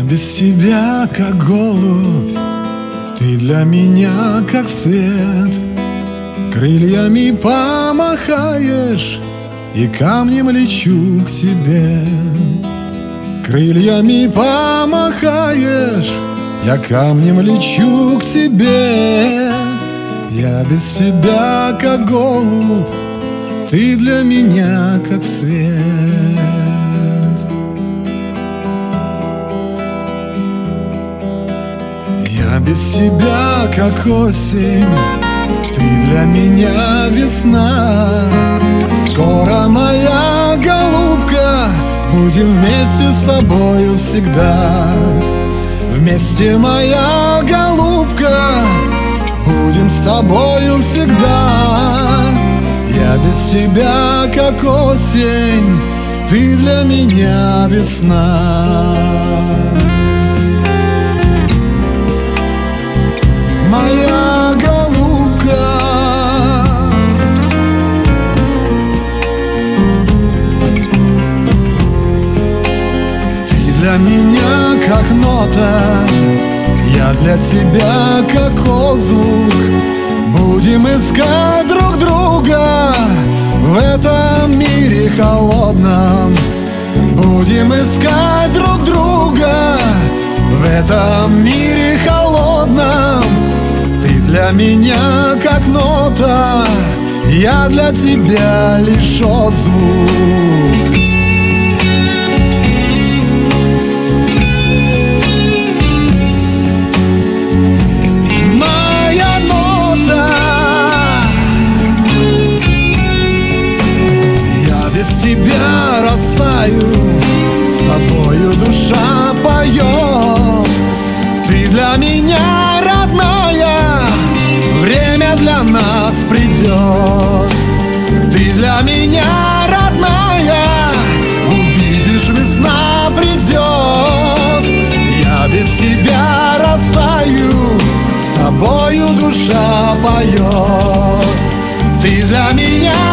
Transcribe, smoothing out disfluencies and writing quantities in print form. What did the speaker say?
без тебя, как голубь, ты для меня, как свет. Крыльями помахаешь, и камнем лечу к тебе. Крыльями помахаешь, я камнем лечу к тебе. Я без тебя, как голубь, ты для меня, как свет. Я без тебя, как осень, ты для меня весна. Скоро, моя голубка, будем вместе с тобою всегда. Вместе, моя голубка, будем с тобою всегда. Я без тебя, как осень, ты для меня весна. Моя голубка, ты для меня, как нота, я для тебя, как отзвук. Будем искать друг друга в этом мире холодном. Будем искать друг друга в этом мире холодном. Ты для меня, как нота, я для тебя лишь отзвук. Тебя растаю, с тобою душа поет. Ты для меня родная, время для нас придет. Ты для меня родная, увидишь, весна придет. Я без тебя растаю, с тобою душа поет. Ты для меня